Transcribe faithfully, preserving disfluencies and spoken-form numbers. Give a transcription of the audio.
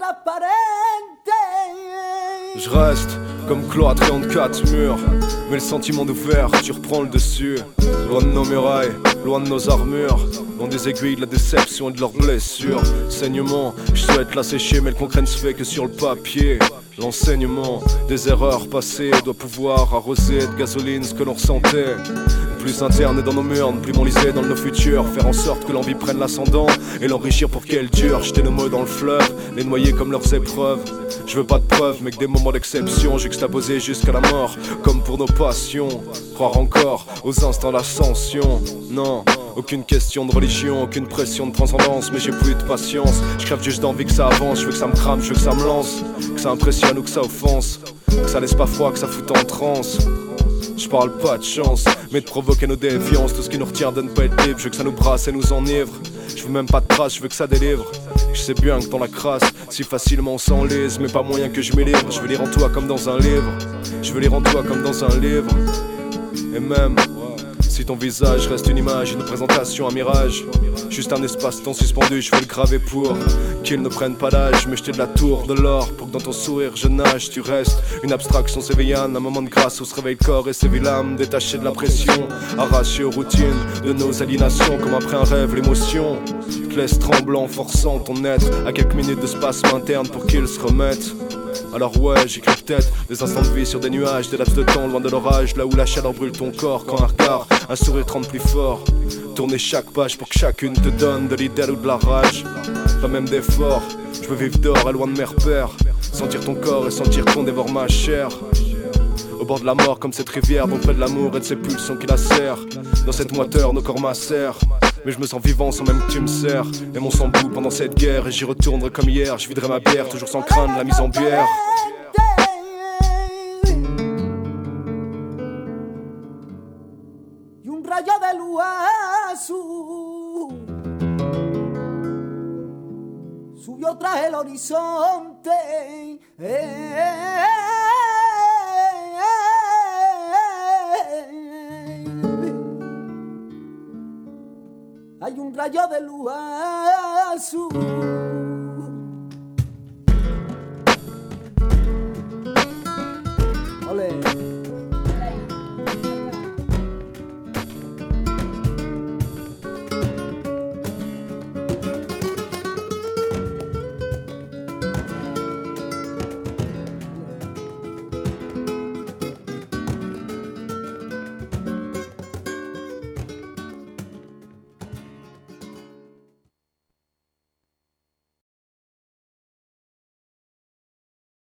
Je reste comme cloîtré entre quatre murs, mais le sentiment d'ouverture prend le dessus. Loin de nos murailles, loin de nos armures, loin des aiguilles de la déception et de leurs blessures. Saignement, je souhaite la sécher, mais le concret ne se fait que sur le papier. L'enseignement des erreurs passées doit pouvoir arroser de gasoline ce que l'on ressentait. Plus interne dans nos murnes, plus m'enliser dans nos futurs. Faire en sorte que l'envie prenne l'ascendant et l'enrichir pour qu'elle dure. Jeter nos mots dans le fleuve, les noyer comme leurs épreuves. Je veux pas de preuves, mais que des moments d'exception juxtaposés jusqu'à la mort, comme pour nos passions. Croire encore aux instants d'ascension. Non, aucune question de religion, aucune pression de transcendance, mais j'ai plus de patience. Je crève juste d'envie que ça avance, je veux que ça me crame, je veux que ça me lance, que ça impressionne ou que ça offense, que ça laisse pas froid, que ça fout en transe. Je parle pas de chance, mais de provoquer nos défiances. Tout ce qui nous retient de ne pas être libre, je veux que ça nous brasse et nous enivre. Je veux même pas de trace, je veux que ça délivre. Je sais bien que dans la crasse, si facilement on s'enlise, mais pas moyen que je m'y livre. Je veux lire en toi comme dans un livre, je veux lire en toi comme dans un livre. Et même si ton visage reste une image, une présentation, un mirage, juste un espace-temps suspendu, je veux le graver pour qu'ils ne prennent pas l'âge, me jeter de la tour, de l'or, pour que dans ton sourire je nage. Tu restes une abstraction sévillane, un moment de grâce où se réveille le corps et séville l'âme, détaché de la pression, arraché aux routines de nos aliénations, comme après un rêve, l'émotion te laisse tremblant, forçant ton être à quelques minutes de spasme interne pour qu'ils se remettent. Alors ouais, j'écris peut-être des instants de vie sur des nuages, des laps de temps loin de l'orage, là où la chaleur brûle ton corps, quand un regard, un sourire te rend plus fort. Tourner chaque page pour que chacune te donne de l'idéal ou de la rage, pas même d'effort. Je veux vivre dehors et loin de mes repères, sentir ton corps et sentir qu'on dévore ma chair. Au bord de la mort comme cette rivière dont près de l'amour et de ses pulsions qui la serrent. Dans cette moiteur nos corps macèrent, mais je me sens vivant sans même que tu me sers. Et mon sang bout pendant cette guerre, et j'y retournerai comme hier. Je viderai ma bière, toujours sans craindre la mise en bière. Y un rayo de luz azul subió tras el horizonte. Hay un rayo de luz azul